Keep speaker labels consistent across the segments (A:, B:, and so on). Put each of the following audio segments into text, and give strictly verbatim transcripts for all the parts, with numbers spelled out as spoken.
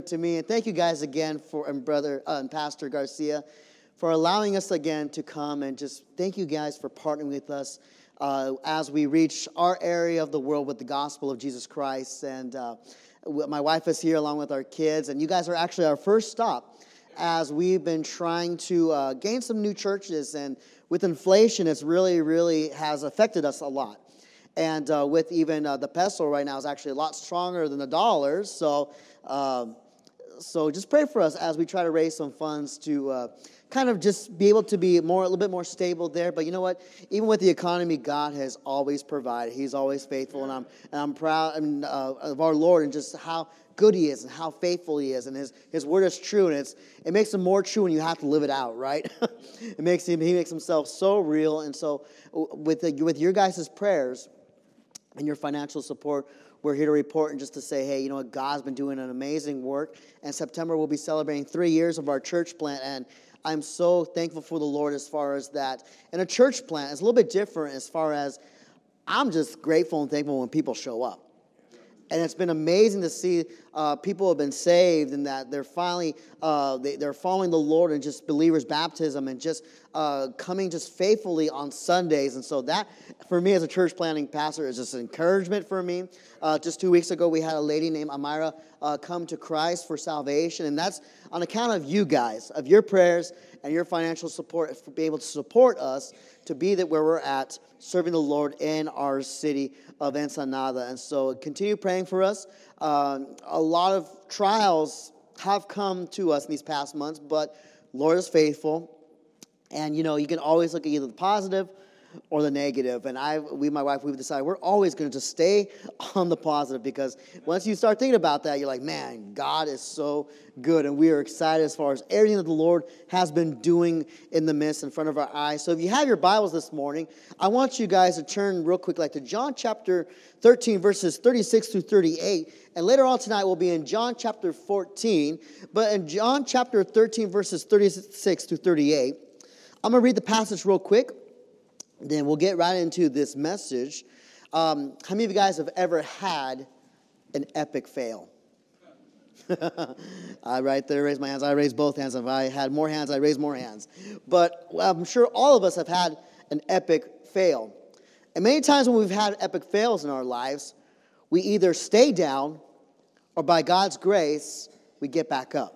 A: To me, and thank you guys again for and brother uh, and Pastor Garcia for allowing us again to come, and just thank you guys for partnering with us uh, as we reach our area of the world with the gospel of Jesus Christ. And uh, my wife is here along with our kids, and you guys are actually our first stop as we've been trying to uh, gain some new churches. And with inflation, it's really, really has affected us a lot. And uh, with even uh, the peso right now is actually a lot stronger than the dollars. So. Um, So just pray for us as we try to raise some funds to uh, kind of just be able to be more a little bit more stable there. But you know what? Even with the economy, God has always provided. He's always faithful, and I'm and I'm proud and, uh, of our Lord and just how good He is and how faithful He is, and His His word is true, and it's it makes Him more true when you have to live it out, right? It makes Him He makes Himself so real, and so with the, with your guys' prayers and your financial support, we're here to report and just to say, hey, you know what, God's been doing an amazing work. And September we'll be celebrating three years of our church plant. And I'm so thankful for the Lord as far as that. And a church plant is a little bit different as far as I'm just grateful and thankful when people show up. And it's been amazing to see uh, people have been saved and that they're finally, uh, they, they're following the Lord and just believers' baptism and just uh, coming just faithfully on Sundays. And so that, for me as a church planting pastor, is just an encouragement for me. Uh, just two weeks ago, we had a lady named Amira uh, come to Christ for salvation. And that's on account of you guys, of your prayers and your financial support, for being able to support us to be that where we're at, serving the Lord in our city of Ensenada. And so continue praying for us. Um, a lot of trials have come to us in these past months, but Lord is faithful. And, you know, you can always look at either the positive or the negative. And I, we, my wife, we've decided we're always going to just stay on the positive, because once you start thinking about that, you're like, man, God is so good. And we are excited as far as everything that the Lord has been doing in the midst, in front of our eyes. So if you have your Bibles this morning, I want you guys to turn real quick, like to John chapter thirteen, verses thirty-six through thirty-eight. And later on tonight, we'll be in John chapter fourteen. But in John chapter thirteen, verses thirty-six through thirty-eight, I'm going to read the passage real quick. Then we'll get right into this message. Um, how many of you guys have ever had an epic fail? I right there raise my hands. I raise both hands. If I had more hands, I raise more hands. But I'm sure all of us have had an epic fail. And many times when we've had epic fails in our lives, we either stay down or by God's grace, we get back up.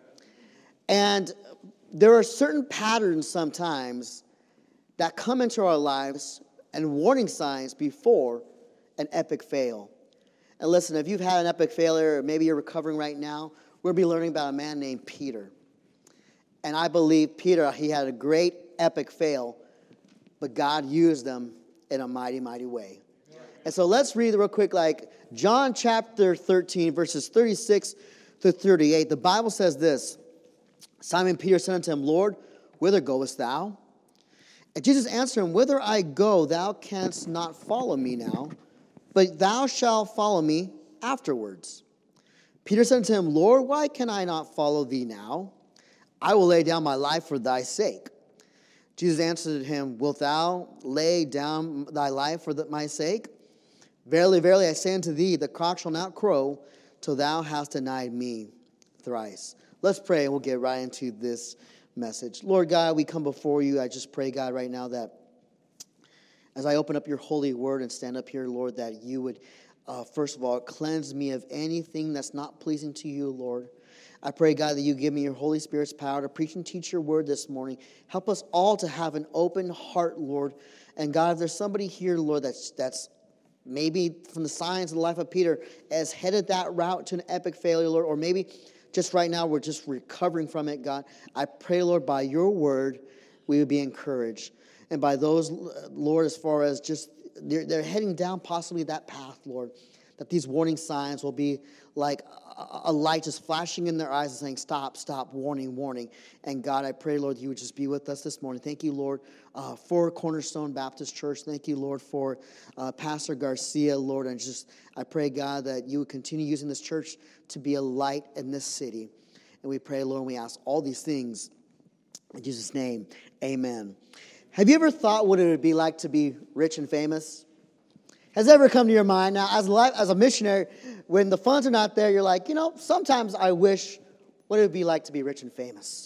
A: And there are certain patterns sometimes that come into our lives and warning signs before an epic fail. And listen, if you've had an epic failure, or maybe you're recovering right now, we'll be learning about a man named Peter. And I believe Peter, he had a great epic fail, but God used him in a mighty, mighty way. And so let's read real quick, like John chapter thirteen, verses thirty-six to thirty-eight. The Bible says this: Simon Peter said unto him, Lord, whither goest thou? And Jesus answered him, Whither I go, thou canst not follow me now, but thou shalt follow me afterwards. Peter said unto him, Lord, why can I not follow thee now? I will lay down my life for thy sake. Jesus answered him, Wilt thou lay down thy life for the, my sake? Verily, verily, I say unto thee, the cock shall not crow till thou hast denied me thrice. Let's pray, and we'll get right into this message. Lord God, we come before you. I just pray, God, right now that as I open up your holy word and stand up here, Lord, that you would, uh, first of all, cleanse me of anything that's not pleasing to you, Lord. I pray, God, that you give me your Holy Spirit's power to preach and teach your word this morning. Help us all to have an open heart, Lord. And God, if there's somebody here, Lord, that's that's maybe from the signs of the life of Peter has headed that route to an epic failure, Lord, or maybe just right now, we're just recovering from it, God. I pray, Lord, by your word, we would be encouraged. And by those, Lord, as far as just, they're, they're heading down possibly that path, Lord, that these warning signs will be like a, a light just flashing in their eyes and saying, stop, stop, warning, warning. And God, I pray, Lord, you would just be with us this morning. Thank you, Lord, uh, for Cornerstone Baptist Church. Thank you, Lord, for uh, Pastor Garcia, Lord. And just, I pray, God, that you would continue using this church to be a light in this city. And we pray, Lord, and we ask all these things in Jesus' name. Amen. Have you ever thought what it would be like to be rich and famous? Has ever come to your mind? Now, as a, life, as a missionary, when the funds are not there, you're like, you know, sometimes I wish what it would be like to be rich and famous.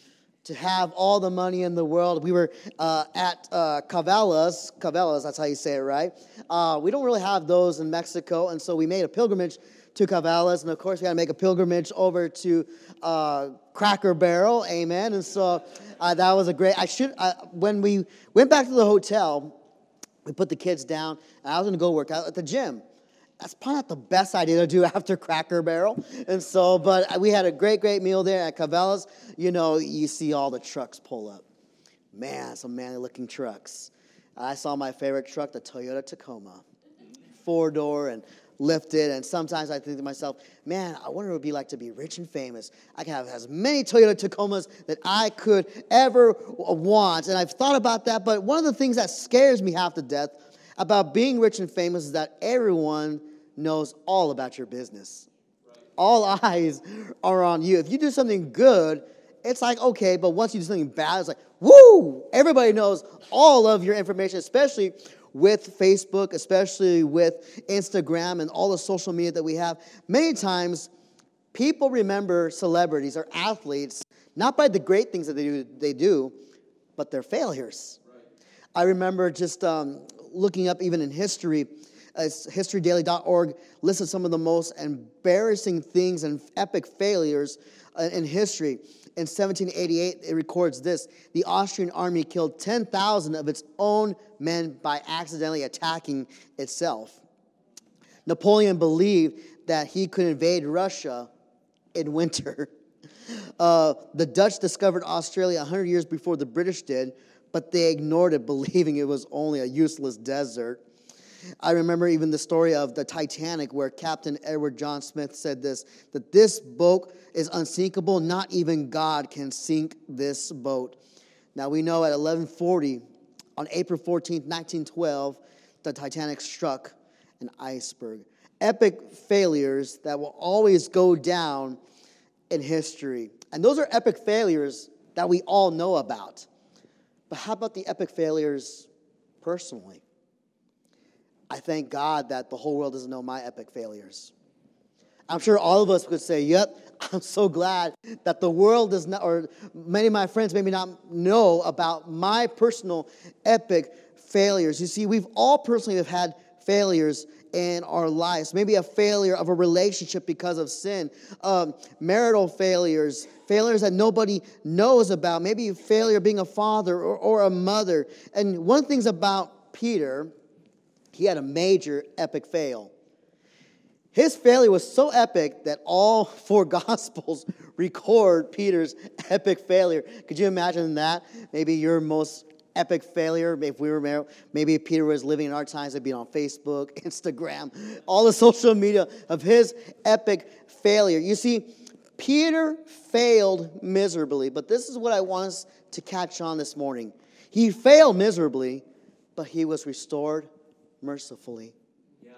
A: To have all the money in the world. We were uh, at uh, Cabela's. Cabela's, that's how you say it, right? Uh, we don't really have those in Mexico, and so we made a pilgrimage to Cabela's, and of course we had to make a pilgrimage over to uh, Cracker Barrel, amen. And so uh, that was a great. I should uh, when we went back to the hotel, we put the kids down, and I was going to go work out at the gym. That's probably not the best idea to do after Cracker Barrel. And so, but we had a great, great meal there at Cabela's. You know, you see all the trucks pull up. Man, some manly-looking trucks. I saw my favorite truck, the Toyota Tacoma. Four-door and lifted. And sometimes I think to myself, man, I wonder what it would be like to be rich and famous. I could have as many Toyota Tacomas that I could ever want. And I've thought about that. But one of the things that scares me half to death about being rich and famous is that everyone knows all about your business. Right. All eyes are on you. If you do something good, it's like, okay, but once you do something bad, it's like, woo! Everybody knows all of your information, especially with Facebook, especially with Instagram and all the social media that we have. Many times, people remember celebrities or athletes, not by the great things that they do, they do but their failures. Right. I remember just um, looking up even in history, uh, history daily dot org listed some of the most embarrassing things and epic failures uh, in history. In seventeen eighty-eight, it records this: the Austrian army killed ten thousand of its own men by accidentally attacking itself. Napoleon believed that he could invade Russia in winter. Uh, the Dutch discovered Australia one hundred years before the British did, but they ignored it, believing it was only a useless desert. I remember even the story of the Titanic, where Captain Edward John Smith said this, that this boat is unsinkable. Not even God can sink this boat. Now we know at eleven forty, on April fourteenth, nineteen twelve, the Titanic struck an iceberg. Epic failures that will always go down in history. And those are epic failures that we all know about. But how about the epic failures personally? I thank God that the whole world doesn't know my epic failures. I'm sure all of us could say, yep, I'm so glad that the world does not, or many of my friends maybe not know about my personal epic failures. You see, we've all personally have had failures in our lives. Maybe a failure of a relationship because of sin, um, marital failures, failures that nobody knows about, maybe a failure being a father or, or a mother. And one of the things about Peter, he had a major epic fail. His failure was so epic that all four Gospels record Peter's epic failure. Could you imagine that? Maybe your most epic failure, if we were, maybe if Peter was living in our times, it'd be on Facebook, Instagram, all the social media of his epic failure. You see, Peter failed miserably, but this is what I want us to catch on this morning. He failed miserably, but he was restored mercifully. Yeah.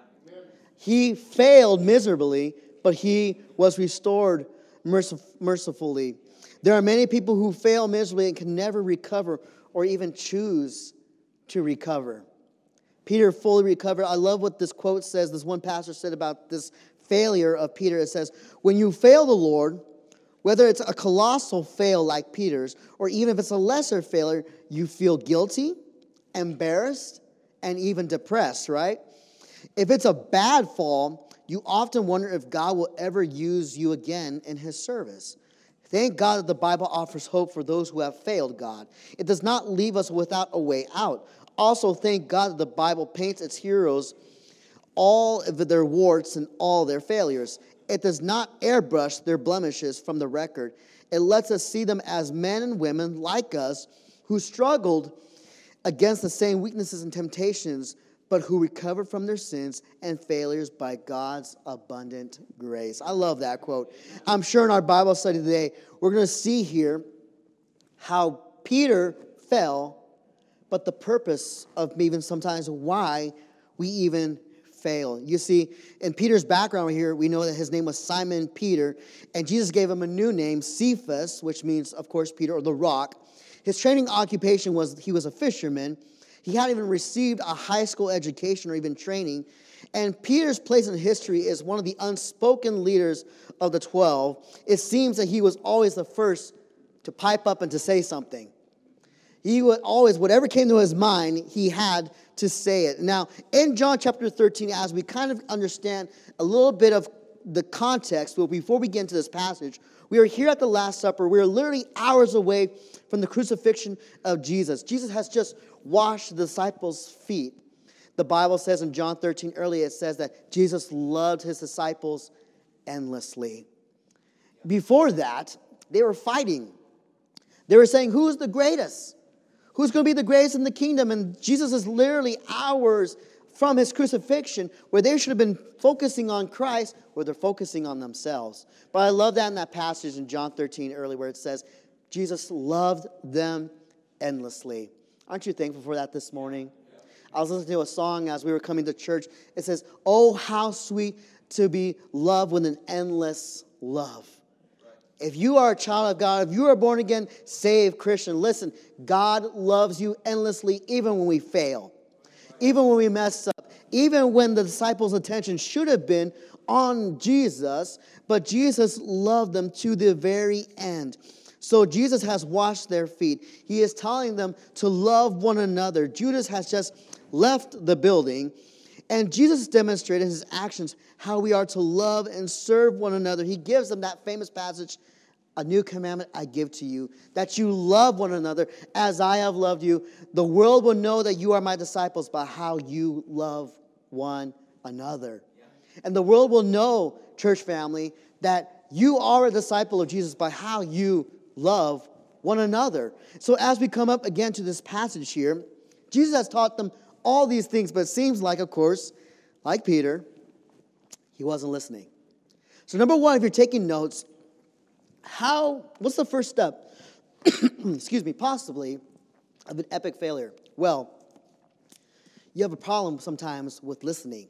A: He failed miserably, but he was restored mercif- mercifully. There are many people who fail miserably and can never recover or even choose to recover. Peter fully recovered. I love what this quote says. This one pastor said about this failure of Peter. It says, when you fail the Lord, whether it's a colossal fail like Peter's, or even if it's a lesser failure, you feel guilty, embarrassed, and even depressed, right? If it's a bad fall, you often wonder if God will ever use you again in his service. Thank God that the Bible offers hope for those who have failed God. It does not leave us without a way out. Also, thank God that the Bible paints its heroes, all of their warts and all their failures. It does not airbrush their blemishes from the record. It lets us see them as men and women like us who struggled against the same weaknesses and temptations, but who recovered from their sins and failures by God's abundant grace. I love that quote. I'm sure in our Bible study today, we're going to see here how Peter fell, but the purpose of even sometimes why we even fail. You see, in Peter's background here, we know that his name was Simon Peter, and Jesus gave him a new name, Cephas, which means, of course, Peter, or the rock. His training occupation was he was a fisherman. He hadn't even received a high school education or even training. And Peter's place in history is one of the unspoken leaders of the twelve. It seems that he was always the first to pipe up and to say something. He would always, whatever came to his mind, he had to say it. Now, in John chapter thirteen, as we kind of understand a little bit of the context, well, before we get into this passage, we are here at the Last Supper. We are literally hours away from the crucifixion of Jesus. Jesus has just washed the disciples' feet. The Bible says in John thirteen earlier, it says that Jesus loved his disciples endlessly. Before that, they were fighting. They were saying, who's the greatest? Who's going to be the greatest in the kingdom? And Jesus is literally hours from his crucifixion, where they should have been focusing on Christ, where they're focusing on themselves. But I love that in that passage in John thirteen earlier, where it says, Jesus loved them endlessly. Aren't you thankful for that this morning? I was listening to a song as we were coming to church. It says, oh, how sweet to be loved with an endless love. If you are a child of God, if you are born again, saved Christian, listen, God loves you endlessly even when we fail, even when we mess up, even when the disciples' attention should have been on Jesus, but Jesus loved them to the very end. So Jesus has washed their feet. He is telling them to love one another. Judas has just left the building, and Jesus demonstrated in his actions how we are to love and serve one another. He gives them that famous passage, a new commandment I give to you, that you love one another as I have loved you. The world will know that you are my disciples by how you love one another. And the world will know, church family, that you are a disciple of Jesus by how you love one another. So as we come up again to this passage here, Jesus has taught them all these things, but it seems like, of course, like Peter, he wasn't listening. So number one, if you're taking notes, how, what's the first step, excuse me, possibly, of an epic failure? Well, you have a problem sometimes with listening.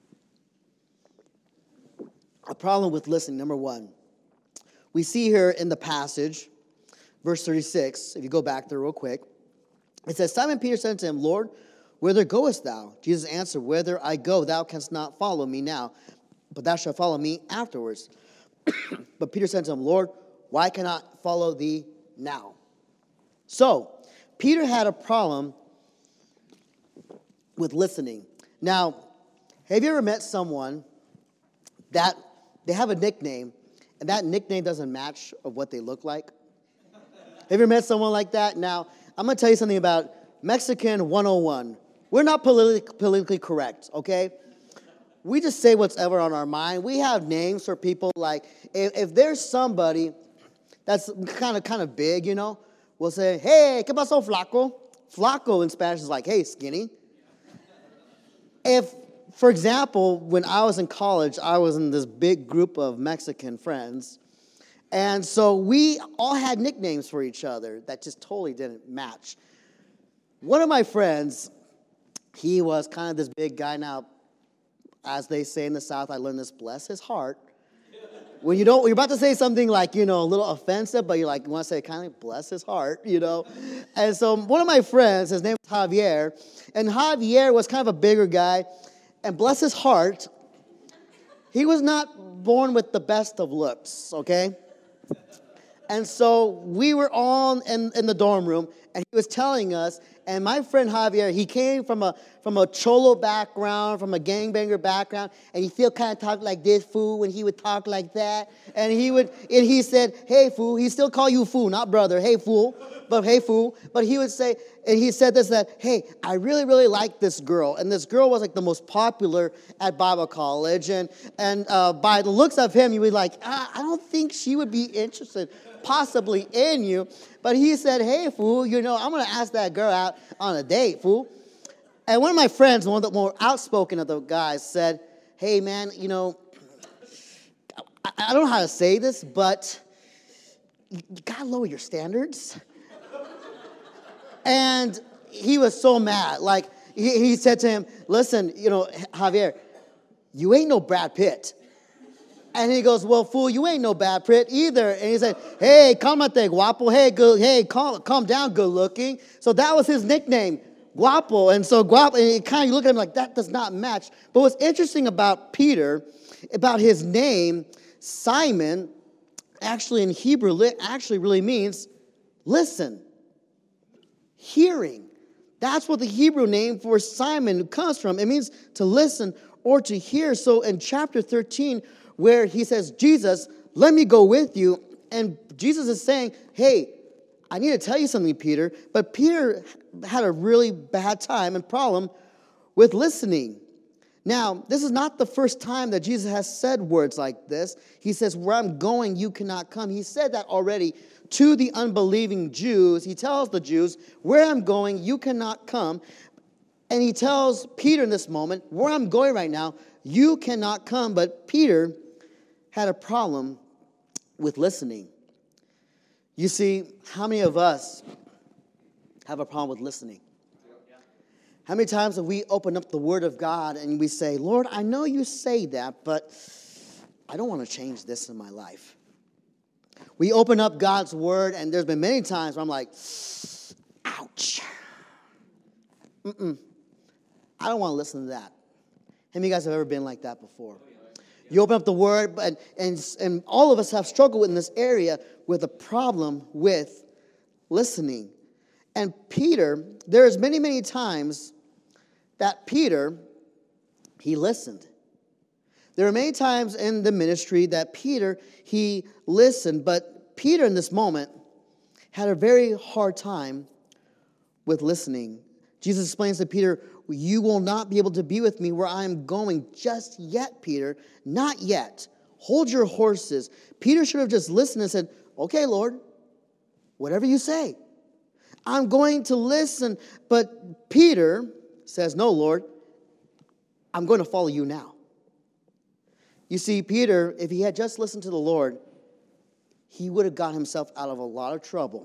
A: A problem with listening, number one. We see here in the passage, verse thirty-six, if you go back there real quick, it says, Simon Peter said to him, Lord, whither goest thou? Jesus answered, whither I go, thou canst not follow me now, but thou shalt follow me afterwards. But Peter said to him, Lord, why cannot I follow thee now? So, Peter had a problem with listening. Now, have you ever met someone that they have a nickname, and that nickname doesn't match of what they look like? Have you ever met someone like that? Now, I'm going to tell you something about Mexican one oh one. We're not politi- politically correct, okay? We just say what's ever on our mind. We have names for people like, if, if there's somebody that's kind of kind of big, you know, we'll say, hey, ¿qué pasó, flaco? Flaco in Spanish is like, hey, skinny. If, for example, when I was in college, I was in this big group of Mexican friends, and so we all had nicknames for each other that just totally didn't match. One of my friends, he was kind of this big guy. Now, as they say in the South, I learned this, bless his heart. When you don't, you're about to say something like, you know, a little offensive, but you like, you want to say kind of bless his heart, you know. And so one of my friends, his name was Javier, and Javier was kind of a bigger guy, and bless his heart, he was not born with the best of looks, okay? And so we were all in, in the dorm room, and he was telling us, and my friend Javier, he came from a from a cholo background, from a gangbanger background, and he still kind of talked like this, fool, when he would talk like that. And he would, and he said, hey, fool. He still call you fool, not brother. Hey, fool. But hey, fool. But he would say, and he said this, that, hey, I really, really like this girl. And this girl was like the most popular at Bible college. And, and uh, by the looks of him, you would be like, ah, I don't think she would be interested possibly in you. But he said, hey, fool, you know, I'm going to ask that girl out on a date, fool. And one of my friends, one of the more outspoken of the guys, said, hey, man, you know, I, I don't know how to say this, but you, you got to lower your standards. And he was so mad. Like, he, he said to him, listen, you know, Javier, you ain't no Brad Pitt. And he goes, well, fool, you ain't no Brad Pitt either. And he said, hey, cálmate, guapo. Hey, good, hey, calm, calm down, good looking. So that was his nickname, guapo. And so guapo, and it kind of, you look at him like, that does not match. But what's interesting about Peter, about his name, Simon, actually in Hebrew, actually really means listen, hearing. That's what the Hebrew name for Simon comes from. It means to listen or to hear. So in chapter thirteen, where he says, Jesus, let me go with you. And Jesus is saying, hey, I need to tell you something, Peter. But Peter had a really bad time and problem with listening. Now, this is not the first time that Jesus has said words like this. He says, where I'm going, you cannot come. He said that already to the unbelieving Jews. He tells the Jews, where I'm going, you cannot come. And he tells Peter in this moment, where I'm going right now, you cannot come. But Peter had a problem with listening. You see, how many of us have a problem with listening? How many times have we opened up the Word of God and we say, Lord, I know you say that, but I don't want to change this in my life. We open up God's Word, and there's been many times where I'm like, ouch. Mm-mm. I don't want to listen to that. How many of you guys have ever been like that before? You open up the Word, and, and, and all of us have struggled in this area with a problem with listening. And Peter, there's many, many times that Peter, he listened. There are many times in the ministry that Peter, he listened. But Peter in this moment had a very hard time with listening. Jesus explains to Peter, you will not be able to be with me where I am going just yet, Peter. Not yet. Hold your horses. Peter should have just listened and said, okay, Lord, whatever you say. I'm going to listen. But Peter says, no, Lord, I'm going to follow you now. You see, Peter, if he had just listened to the Lord, he would have got himself out of a lot of trouble.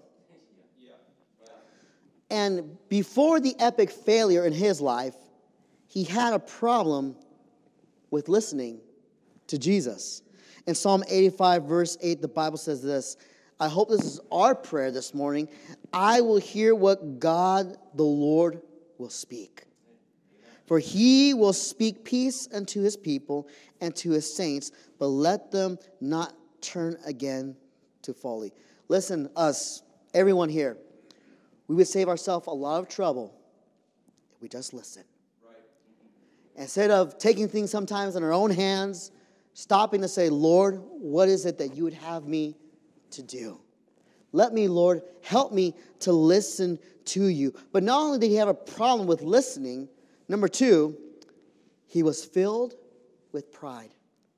A: And before the epic failure in his life, he had a problem with listening to Jesus. In Psalm eighty-five, verse eight, the Bible says this, I hope this is our prayer this morning. I will hear what God the Lord will speak. For he will speak peace unto his people and to his saints, but let them not turn again to folly. Listen, us, everyone here, we would save ourselves a lot of trouble if we just listen. Right. Instead of taking things sometimes in our own hands, stopping to say, Lord, what is it that you would have me to do? Let me, Lord, help me to listen to you. But not only did he have a problem with listening, number two, he was filled with pride.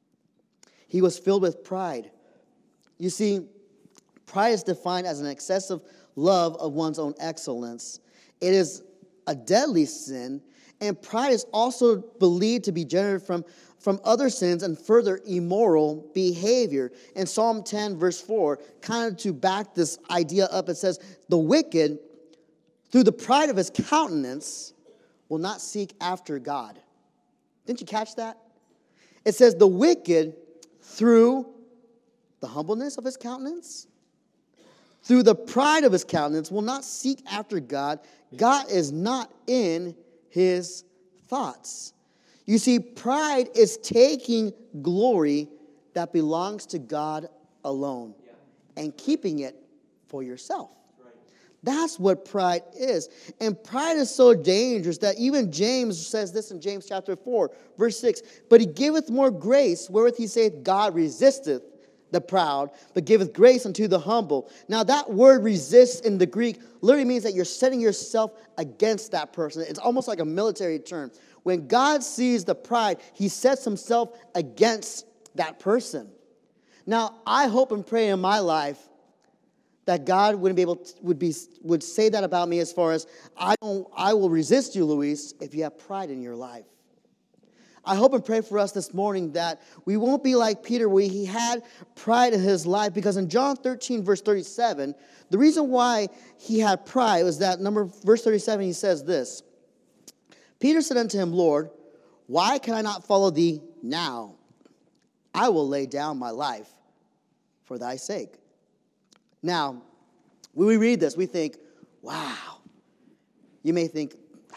A: He was filled with pride. You see, pride is defined as an excessive love of one's own excellence. It is a deadly sin, and pride is also believed to be generated from, from other sins and further immoral behavior. In Psalm ten, verse four, kind of to back this idea up, it says, the wicked, through the pride of his countenance, will not seek after God. Didn't you catch that? It says, the wicked, through the humbleness of his countenance, through the pride of his countenance, will not seek after God. God is not in his thoughts. You see, pride is taking glory that belongs to God alone and keeping it for yourself. That's what pride is. And pride is so dangerous that even James says this in James chapter four, verse six. But he giveth more grace, wherewith he saith, God resisteth the proud, but giveth grace unto the humble. Now that word resist in the Greek literally means that you're setting yourself against that person. It's almost like a military term. When God sees the pride, he sets himself against that person. Now, I hope and pray in my life that God wouldn't be able to, would be would say that about me as far as I don't I will resist you, Luis, if you have pride in your life. I hope and pray for us this morning that we won't be like Peter where he had pride in his life, because in John thirteen, verse thirty-seven, the reason why he had pride was that number verse thirty-seven, he says this. Peter said unto him, Lord, why can I not follow thee now? I will lay down my life for thy sake. Now, when we read this, we think, wow. You may think,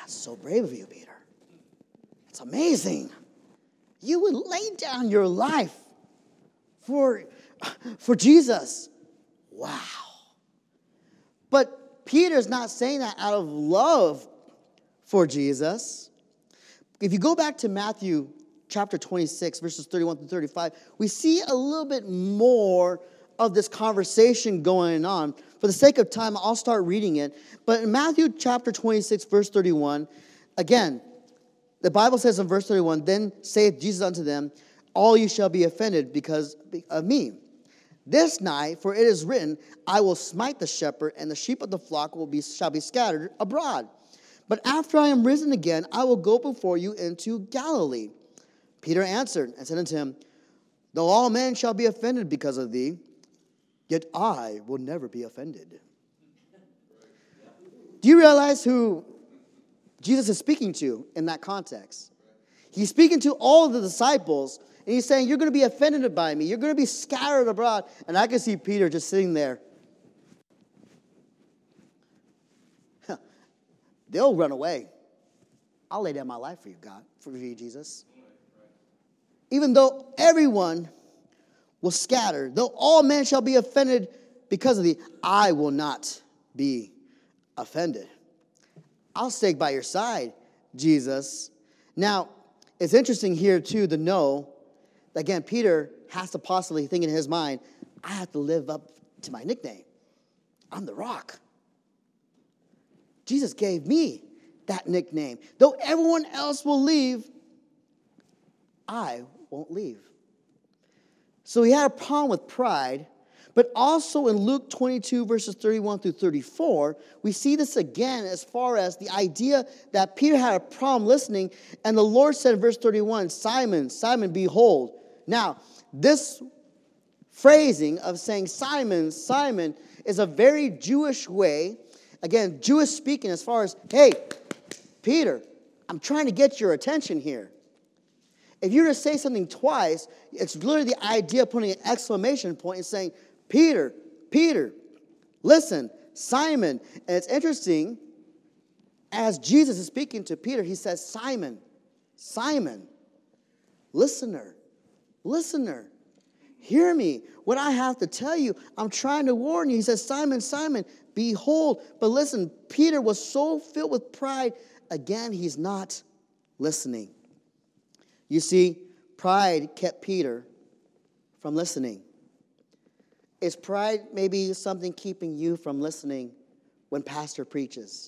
A: That's so brave of you, Peter. It's amazing. You would lay down your life for, for Jesus. Wow. But Peter's not saying that out of love for Jesus. If you go back to Matthew chapter twenty-six, verses thirty-one through thirty-five, we see a little bit more of this conversation going on. For the sake of time, I'll start reading it. But in Matthew chapter twenty-six, verse thirty-one, again, the Bible says in verse thirty-one, then saith Jesus unto them, all you shall be offended because of me. This night, for it is written, I will smite the shepherd, and the sheep of the flock will be shall be scattered abroad. But after I am risen again, I will go before you into Galilee. Peter answered and said unto him, though all men shall be offended because of thee, yet I will never be offended. Do you realize who Jesus is speaking to in that context? He's speaking to all of the disciples, and he's saying, you're going to be offended by me. You're going to be scattered abroad. And I can see Peter just sitting there. They'll run away. I'll lay down my life for you, God, for you, Jesus. Even though everyone will scatter, though all men shall be offended because of thee, I will not be offended. I'll stay by your side, Jesus. Now, it's interesting here, too, to know, that, again, Peter has to possibly think in his mind, I have to live up to my nickname. I'm the Rock. Jesus gave me that nickname. Though everyone else will leave, I won't leave. So he had a problem with pride, but also in Luke twenty-two, verses thirty-one through thirty-four, we see this again as far as the idea that Peter had a problem listening, and the Lord said in verse thirty-one, Simon, Simon, behold. Now, this phrasing of saying Simon, Simon is a very Jewish way, again, Jewish speaking as far as, hey, Peter, I'm trying to get your attention here. If you were to say something twice, it's literally the idea of putting an exclamation point and saying, Peter, Peter, listen, Simon. And it's interesting, as Jesus is speaking to Peter, he says, Simon, Simon, listener, listener, hear me. What I have to tell you, I'm trying to warn you. He says, Simon, Simon, behold. But listen, Peter was so filled with pride, again, he's not listening. You see, pride kept Peter from listening. Is pride maybe something keeping you from listening when pastor preaches?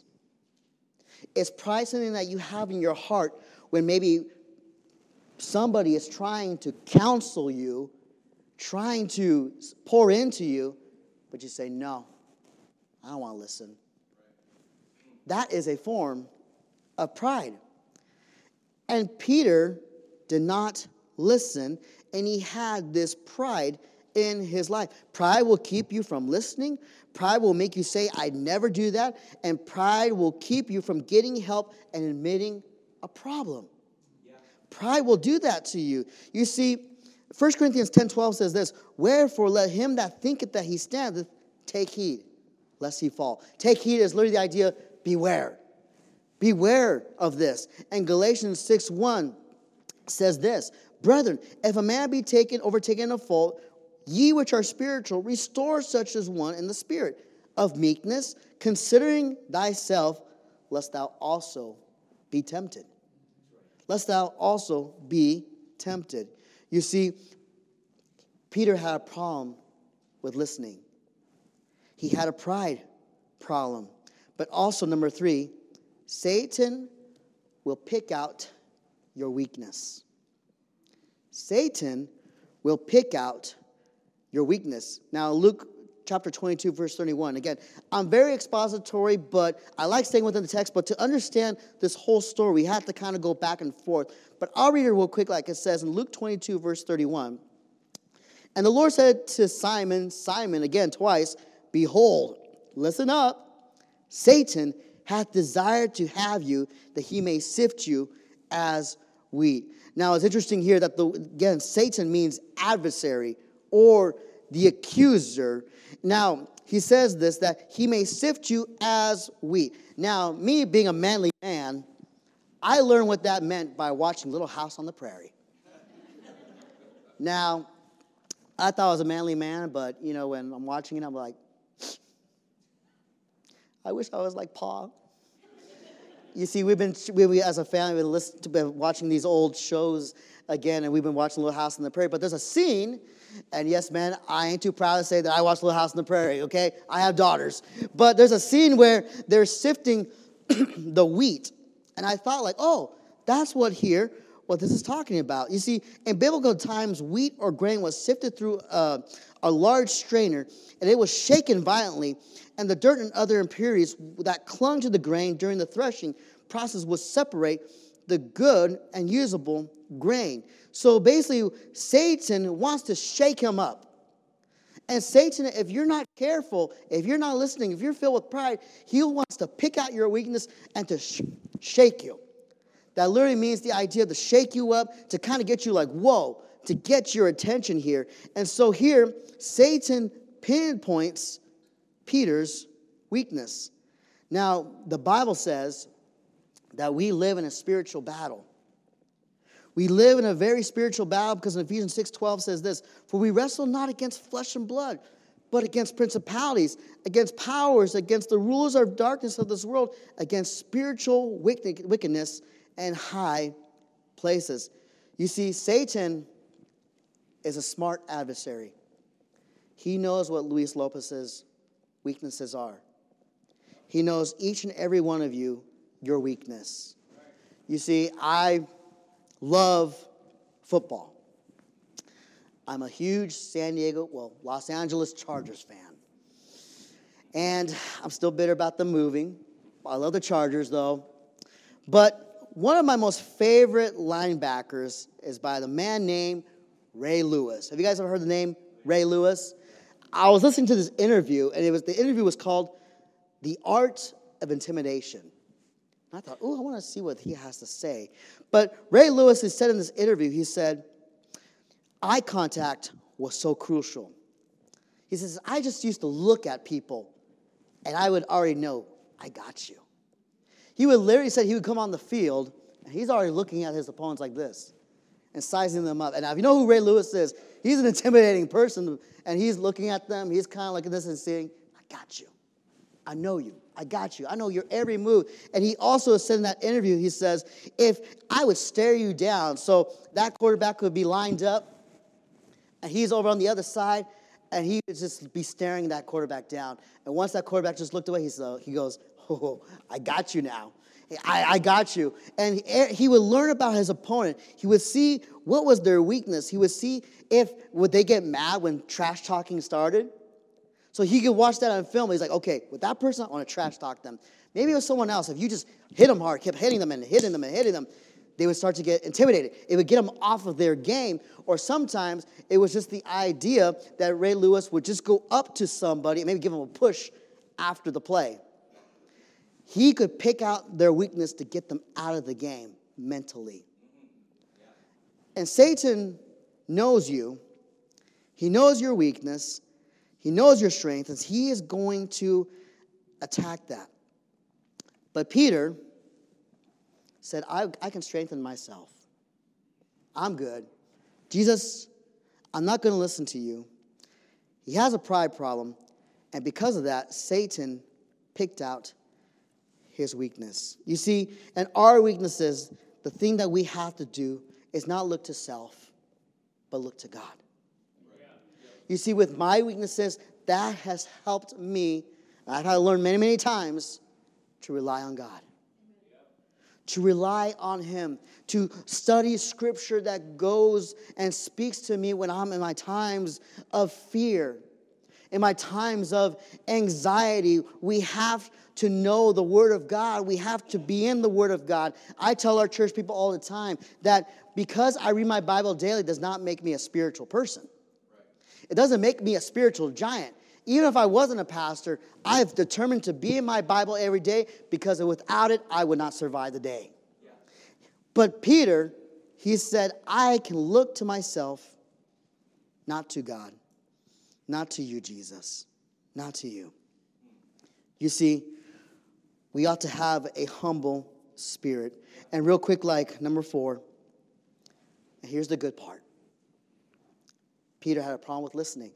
A: Is pride something that you have in your heart when maybe somebody is trying to counsel you, trying to pour into you, but you say, no, I don't want to listen? That is a form of pride. And Peter did not listen, and he had this pride in his life. Pride will keep you from listening. Pride will make you say, I'd never do that. And pride will keep you from getting help and admitting a problem. Yeah. Pride will do that to you. You see, First Corinthians ten twelve says this, wherefore let him that thinketh that he standeth take heed, lest he fall. Take heed is literally the idea, beware. Beware of this. And Galatians six one says this, brethren, if a man be taken, overtaken in a fault, ye which are spiritual, restore such as one in the spirit of meekness, considering thyself, lest thou also be tempted. Lest thou also be tempted. You see, Peter had a problem with listening. He had a pride problem. But also, number three, Satan will pick out your weakness. Satan will pick out your weakness. Now, Luke chapter twenty-two, verse thirty-one. Again, I'm very expository, but I like staying within the text. But to understand this whole story, we have to kind of go back and forth. But I'll read it real quick, like it says in Luke twenty-two, verse thirty-one. And the Lord said to Simon, Simon, again twice, behold, listen up, Satan hath desired to have you, that he may sift you as wheat. Now, it's interesting here that, the again, Satan means adversary, or the accuser. Now, he says this, that he may sift you as wheat. Now, me being a manly man, I learned what that meant by watching Little House on the Prairie. Now, I thought I was a manly man, but, you know, when I'm watching it, I'm like, I wish I was like Pa. You see, we've been, we, we as a family, we've been, listening to, been watching these old shows again, and we've been watching Little House on the Prairie. But there's a scene, and yes, man, I ain't too proud to say that I watched Little House on the Prairie, okay? I have daughters. But there's a scene where they're sifting the wheat. And I thought, like, oh, that's what here, what this is talking about. You see, in biblical times, wheat or grain was sifted through a, a large strainer, and it was shaken violently, and the dirt and other impurities that clung to the grain during the threshing process would separate the good and usable grain. So basically, Satan wants to shake him up. And Satan, if you're not careful, if you're not listening, if you're filled with pride, he wants to pick out your weakness and to sh- shake you. That literally means the idea to shake you up, to kind of get you like, whoa, to get your attention here. And so here, Satan pinpoints Peter's weakness. Now, the Bible says that we live in a spiritual battle. We live in a very spiritual battle because in Ephesians six twelve says this, for we wrestle not against flesh and blood, but against principalities, against powers, against the rulers of darkness of this world, against spiritual wickedness and high places. You see, Satan is a smart adversary. He knows what Luis Lopez's weaknesses are. He knows each and every one of you, your weakness. You see, I love football. I'm a huge San Diego, well, Los Angeles Chargers fan. And I'm still bitter about them moving. I love the Chargers, though. But one of my most favorite linebackers is by the man named Ray Lewis. Have you guys ever heard the name Ray Lewis? I was listening to this interview, and it was the interview was called The Art of Intimidation. And I thought, oh, I want to see what he has to say. But Ray Lewis has said in this interview, he said, eye contact was so crucial. He says, I just used to look at people, and I would already know, I got you. He would literally say he would come on the field, and he's already looking at his opponents like this and sizing them up. And now, if you know who Ray Lewis is, he's an intimidating person, and he's looking at them. He's kind of like this and saying, I got you. I know you. I got you. I know your every move. And he also said in that interview, he says, if I would stare you down, so that quarterback would be lined up, and he's over on the other side, and he would just be staring that quarterback down. And once that quarterback just looked away, he, said, he goes, oh, I got you now. I, I got you. And he, he would learn about his opponent. He would see what was their weakness. He would see if, would they get mad when trash talking started? So he could watch that on film. He's like, okay, with that person, I want to trash talk them. Maybe it was someone else. If you just hit them hard, kept hitting them and hitting them and hitting them, they would start to get intimidated. It would get them off of their game. Or sometimes it was just the idea that Ray Lewis would just go up to somebody and maybe give them a push after the play. He could pick out their weakness to get them out of the game mentally. And Satan knows you. He knows your weakness. He knows your strength, and he is going to attack that. But Peter said, I, I can strengthen myself. I'm good. Jesus, I'm not going to listen to you. He has a pride problem, and because of that, Satan picked out his weakness. You see, and our weaknesses, the thing that we have to do is not look to self, but look to God. You see, with my weaknesses, that has helped me, I've had to learn many, many times, to rely on God. To rely on Him. To study Scripture that goes and speaks to me when I'm in my times of fear. In my times of anxiety, we have to know the Word of God. We have to be in the Word of God. I tell our church people all the time that because I read my Bible daily does not make me a spiritual person. It doesn't make me a spiritual giant. Even if I wasn't a pastor, I have determined to be in my Bible every day because without it, I would not survive the day. Yeah. But Peter, he said, I can look to myself, not to God. Not to you, Jesus. Not to you. You see, we ought to have a humble spirit. And real quick, like number four, and here's the good part. Peter had a problem with listening.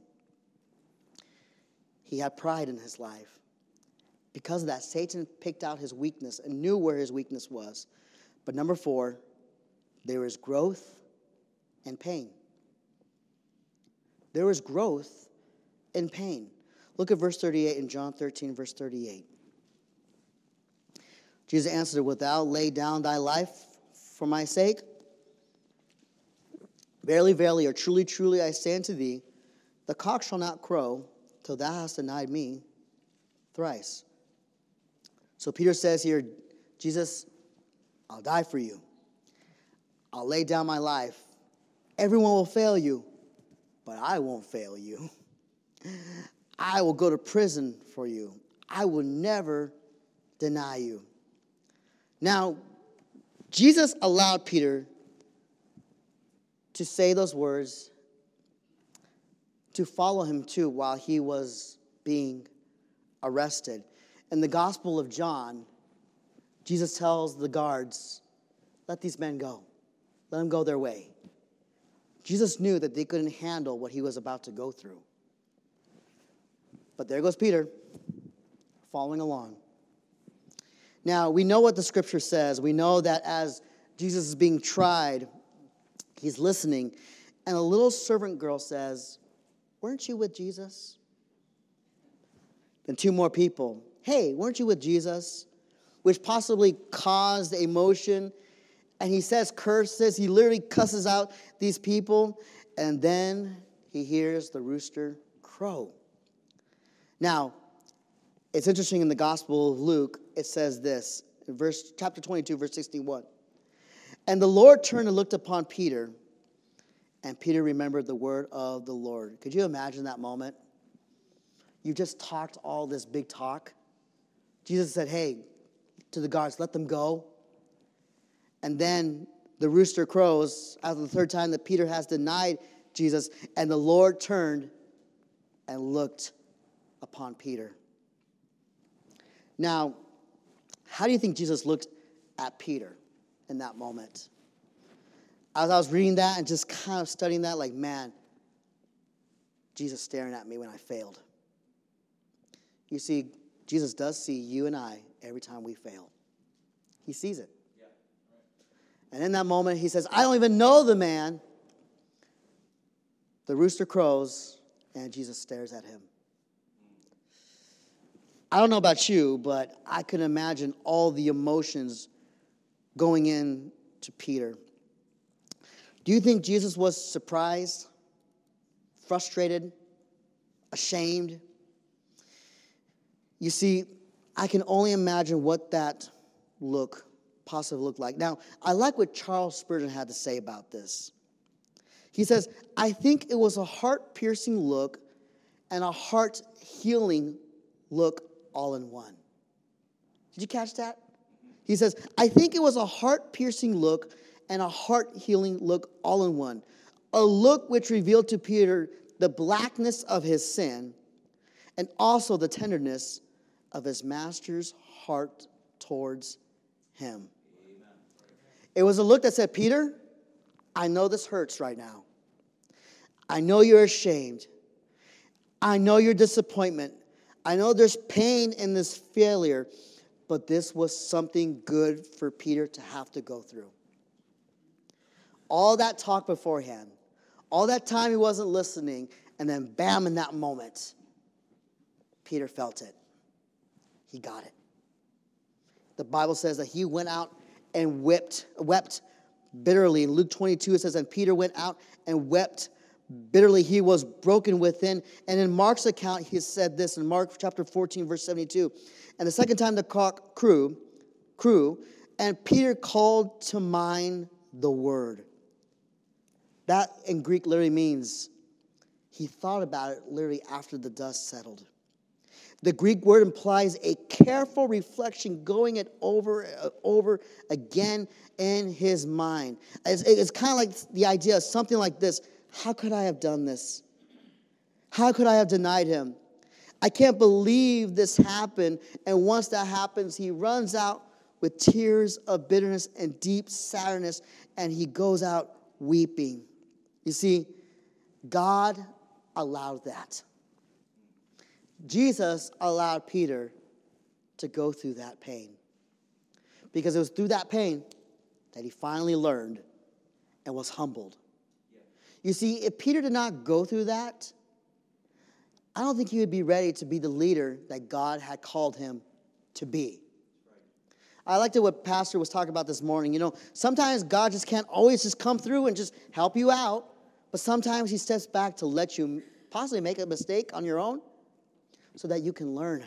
A: He had pride in his life. Because of that, Satan picked out his weakness and knew where his weakness was. But number four, there is growth and pain. There is growth and pain. Look at verse thirty-eight in John thirteen, verse thirty-eight. Jesus answered, wilt thou lay down thy life for my sake? Verily, verily, or truly, truly, I say unto thee, the cock shall not crow till thou hast denied me thrice. So Peter says here, Jesus, I'll die for you. I'll lay down my life. Everyone will fail you, but I won't fail you. I will go to prison for you. I will never deny you. Now, Jesus allowed Peter to say those words, to follow him too while he was being arrested. In the Gospel of John, Jesus tells the guards, let these men go. Let them go their way. Jesus knew that they couldn't handle what he was about to go through. But there goes Peter, following along. Now, we know what the scripture says. We know that as Jesus is being tried, he's listening, and a little servant girl says, weren't you with Jesus? Then two more people, hey, weren't you with Jesus? Which possibly caused the emotion. And he says curses. He literally cusses out these people. And then he hears the rooster crow. Now, it's interesting in the Gospel of Luke, it says this, in verse chapter twenty-two, verse sixty-one. And the Lord turned and looked upon Peter, and Peter remembered the word of the Lord. Could you imagine that moment? You just talked all this big talk. Jesus said, hey, to the guards, let them go. And then the rooster crows after the third time that Peter has denied Jesus, and the Lord turned and looked upon Peter. Now, how do you think Jesus looked at Peter in that moment? As I was reading that and just kind of studying that, like, man, Jesus staring at me when I failed. You see, Jesus does see you and I every time we fail. He sees it. Yeah. Right. And in that moment, he says, I don't even know the man. The rooster crows, and Jesus stares at him. I don't know about you, but I can imagine all the emotions going in to Peter. Do you think Jesus was surprised, frustrated, ashamed? You see, I can only imagine what that look possibly looked like. Now, I like what Charles Spurgeon had to say about this. He says, I think it was a heart-piercing look and a heart-healing look all in one. Did you catch that? He says, I think it was a heart-piercing look and a heart-healing look all in one. A look which revealed to Peter the blackness of his sin and also the tenderness of his master's heart towards him. Amen. It was a look that said, Peter, I know this hurts right now. I know you're ashamed. I know your disappointment. I know there's pain in this failure, but this was something good for Peter to have to go through. All that talk beforehand, all that time he wasn't listening, and then bam, in that moment, Peter felt it. He got it. The Bible says that he went out and wept, wept bitterly. In Luke twenty-two, it says, and Peter went out and wept bitterly. He was broken within. And in Mark's account, he said this in Mark chapter fourteen, verse seventy-two. And the second time the cock crew, crew, and Peter called to mind the word. That in Greek literally means he thought about it literally after the dust settled. The Greek word implies a careful reflection, going it over and over again in his mind. It's, it's kind of like the idea of something like this. How could I have done this? How could I have denied him? I can't believe this happened. And once that happens, he runs out with tears of bitterness and deep sadness, and he goes out weeping. You see, God allowed that. Jesus allowed Peter to go through that pain, because it was through that pain that he finally learned and was humbled. You see, if Peter did not go through that, I don't think he would be ready to be the leader that God had called him to be. I liked it what Pastor was talking about this morning. You know, sometimes God just can't always just come through and just help you out, but sometimes he steps back to let you possibly make a mistake on your own so that you can learn.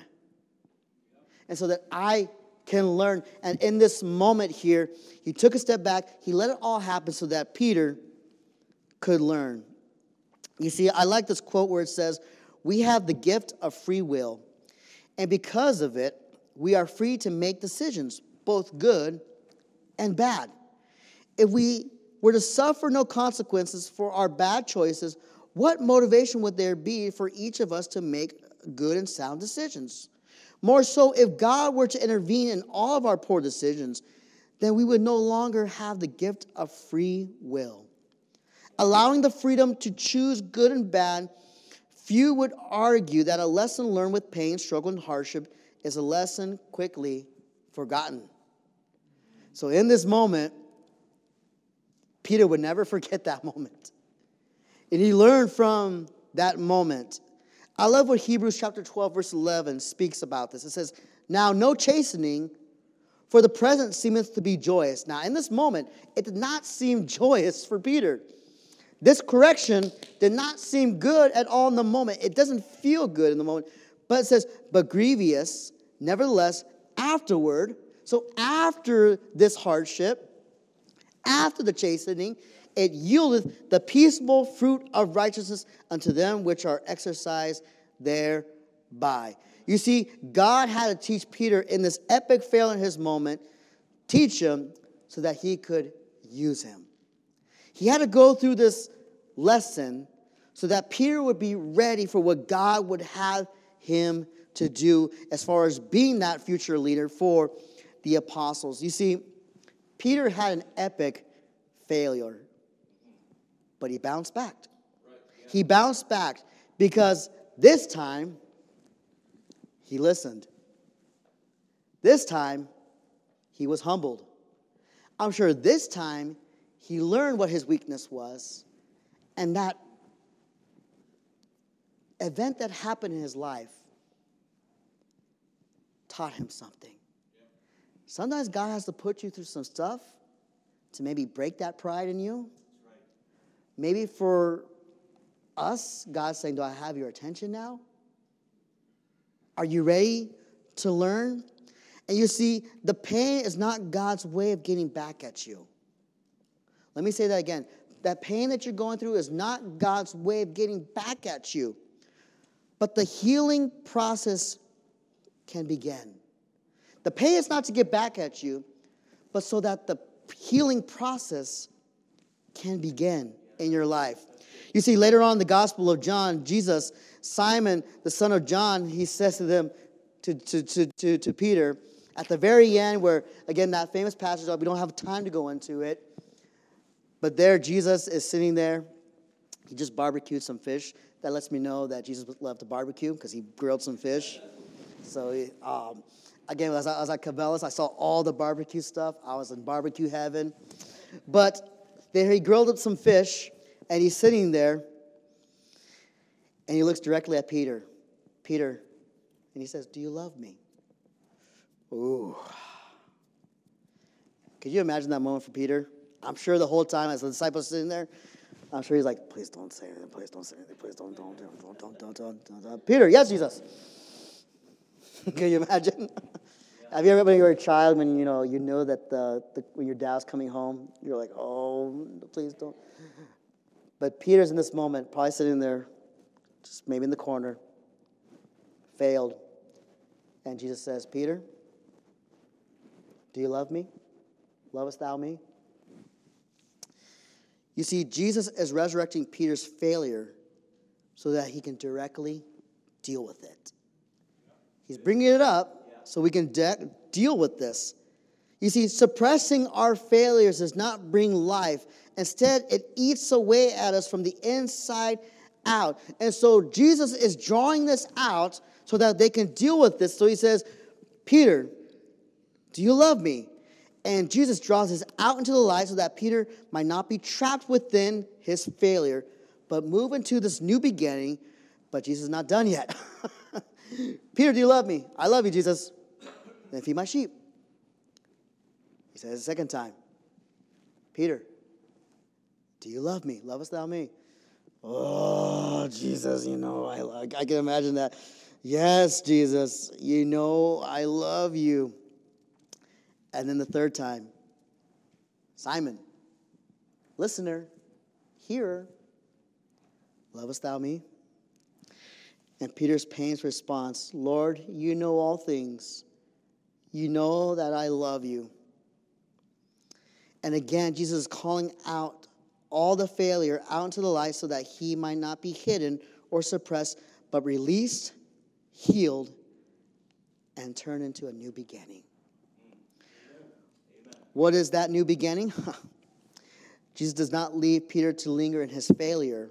A: And so that I can learn. And in this moment here, he took a step back. He let it all happen so that Peter could learn. You see, I like this quote where it says, we have the gift of free will, and because of it, we are free to make decisions, both good and bad. If we were to suffer no consequences for our bad choices, what motivation would there be for each of us to make good and sound decisions? More so, if God were to intervene in all of our poor decisions, then we would no longer have the gift of free will. Allowing the freedom to choose good and bad, few would argue that a lesson learned with pain, struggle, and hardship is a lesson quickly forgotten. So in this moment, Peter would never forget that moment. And he learned from that moment. I love what Hebrews chapter twelve, verse eleven speaks about this. It says, now no chastening for the present seemeth to be joyous. Now in this moment, it did not seem joyous for Peter. This correction did not seem good at all in the moment. It doesn't feel good in the moment. But it says, but grievous, nevertheless, afterward. So after this hardship, after the chastening, it yieldeth the peaceable fruit of righteousness unto them which are exercised thereby. You see, God had to teach Peter in this epic fail in his moment, teach him so that he could use him. He had to go through this lesson so that Peter would be ready for what God would have him to do as far as being that future leader for the apostles. You see, Peter had an epic failure, but he bounced back. He bounced back because this time he listened. This time he was humbled. I'm sure this time he learned what his weakness was, and that event that happened in his life taught him something. Sometimes God has to put you through some stuff to maybe break that pride in you. Maybe for us, God's saying, do I have your attention now? Are you ready to learn? And you see, the pain is not God's way of getting back at you. Let me say that again. That pain that you're going through is not God's way of getting back at you. But the healing process can begin. The pain is not to get back at you, but so that the healing process can begin in your life. You see, later on in the Gospel of John, Jesus, Simon, the son of John, he says to them, to, to, to, to, to Peter, at the very end where, again, that famous passage, we don't have time to go into it, but there Jesus is sitting there. He just barbecued some fish. That lets me know that Jesus loved to barbecue because he grilled some fish. So, he, um, again, as I, as I was at Cabela's, I saw all the barbecue stuff. I was in barbecue heaven. But there he grilled up some fish, and he's sitting there, and he looks directly at Peter. Peter, and he says, do you love me? Ooh. Could you imagine that moment for Peter? I'm sure the whole time as the disciples sitting there, I'm sure he's like, please don't say anything, please don't say anything, please don't, don't, don't, don't, don't, don't, don't, don't, don't. Peter, yes, Jesus. Can you imagine? Yeah. Have you ever, when you were a child, when you know you know that the, the when your dad's coming home, you're like, oh, please don't. But Peter's in this moment, probably sitting there, just maybe in the corner, failed. And Jesus says, Peter, do you love me? Lovest thou me? You see, Jesus is resurrecting Peter's failure so that he can directly deal with it. He's bringing it up so we can de- deal with this. You see, suppressing our failures does not bring life. Instead, it eats away at us from the inside out. And so Jesus is drawing this out so that they can deal with this. So he says, Peter, do you love me? And Jesus draws this out into the light so that Peter might not be trapped within his failure, but move into this new beginning. But Jesus is not done yet. Peter, do you love me? I love you, Jesus. Then feed my sheep. He says a second time, Peter, do you love me? Lovest thou me? Oh, Jesus, you know, I, I can imagine that. Yes, Jesus, you know I love you. And then the third time, Simon, listener, hearer, lovest thou me? And Peter's pained response, Lord, you know all things. You know that I love you. And again, Jesus is calling out all the failure out into the light so that he might not be hidden or suppressed, but released, healed, and turned into a new beginning. Amen. What is that new beginning? Jesus does not leave Peter to linger in his failure,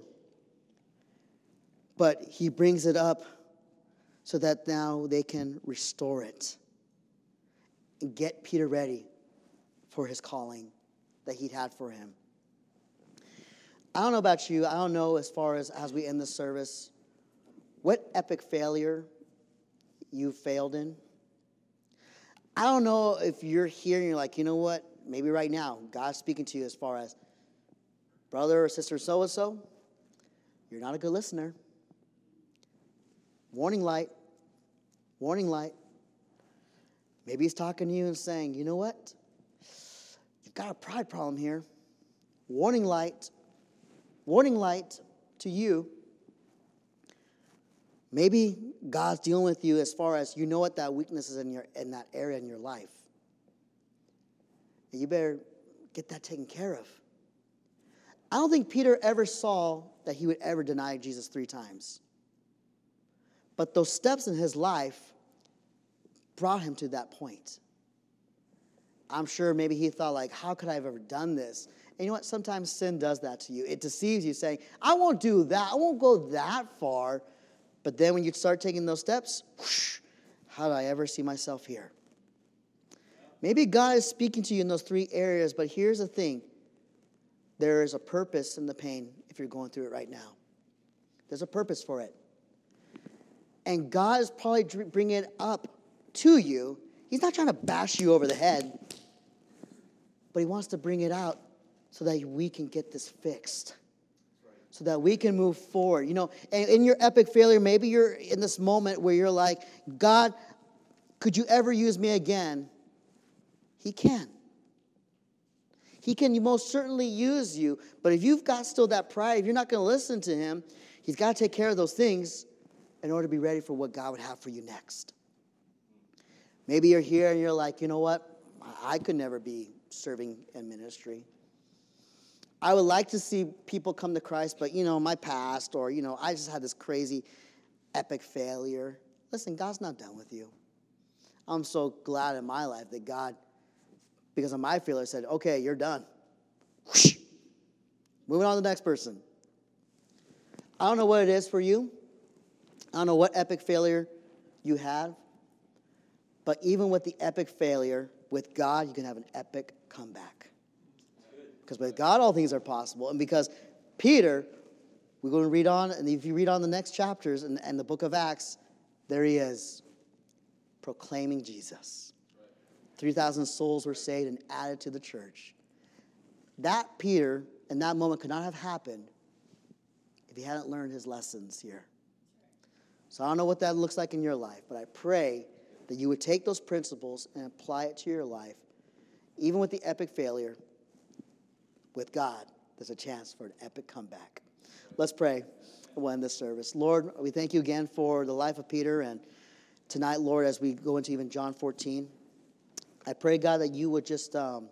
A: but he brings it up so that now they can restore it and get Peter ready for his calling that he'd had for him. I don't know about you. I don't know as far as as we end the service, what epic failure you failed in. I don't know if you're here and you're like, you know what? Maybe right now, God's speaking to you as far as, brother or sister so-and-so, you're not a good listener. Warning light. Warning light. Maybe he's talking to you and saying, you know what? You've got a pride problem here. Warning light. Warning light to you. Maybe God's dealing with you as far as you know what that weakness is in your in that area in your life. And you better get that taken care of. I don't think Peter ever saw that he would ever deny Jesus three times. But those steps in his life brought him to that point. I'm sure maybe he thought, like, how could I have ever done this? And you know what? Sometimes sin does that to you. It deceives you, saying, I won't do that. I won't go that far. But then when you start taking those steps, whoosh, how did I ever see myself here? Maybe God is speaking to you in those three areas, but here's the thing. There is a purpose in the pain if you're going through it right now. There's a purpose for it. And God is probably bringing it up to you. He's not trying to bash you over the head, but he wants to bring it out so that we can get this fixed, so that we can move forward. You know, and in your epic failure, maybe you're in this moment where you're like, God, could you ever use me again? He can. He can most certainly use you, but if you've got still that pride, if you're not going to listen to him, he's got to take care of those things in order to be ready for what God would have for you next. Maybe you're here and you're like, you know what? I could never be serving in ministry. I would like to see people come to Christ, but, you know, my past, or, you know, I just had this crazy epic failure. Listen, God's not done with you. I'm so glad in my life that God, because of my failure, said, okay, you're done. Whoosh. Moving on to the next person. I don't know what it is for you. I don't know what epic failure you have. But even with the epic failure, with God, you can have an epic comeback. Because with God, all things are possible. And because Peter, we're going to read on, and if you read on the next chapters and, and the book of Acts, there he is, proclaiming Jesus. three thousand souls were saved and added to the church. That Peter, in that moment, could not have happened if he hadn't learned his lessons here. So I don't know what that looks like in your life, but I pray that you would take those principles and apply it to your life. Even with the epic failure, with God, there's a chance for an epic comeback. Let's pray. We'll end this service. Lord, we thank you again for the life of Peter. And tonight, Lord, as we go into even John fourteen, I pray, God, that you would just um,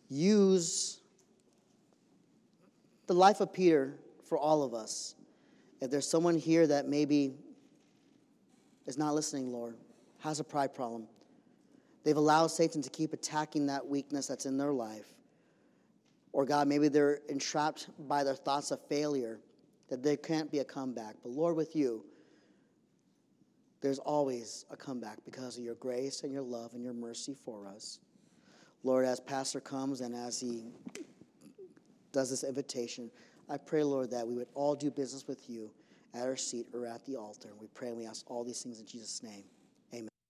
A: use the life of Peter for all of us. If there's someone here that maybe is not listening, Lord, has a pride problem, they've allowed Satan to keep attacking that weakness that's in their life. Or God, maybe they're entrapped by their thoughts of failure, that there can't be a comeback. But Lord, with you, there's always a comeback because of your grace and your love and your mercy for us. Lord, as Pastor comes and as he does this invitation, I pray, Lord, that we would all do business with you at our seat or at the altar. And we pray and we ask all these things in Jesus' name. Amen.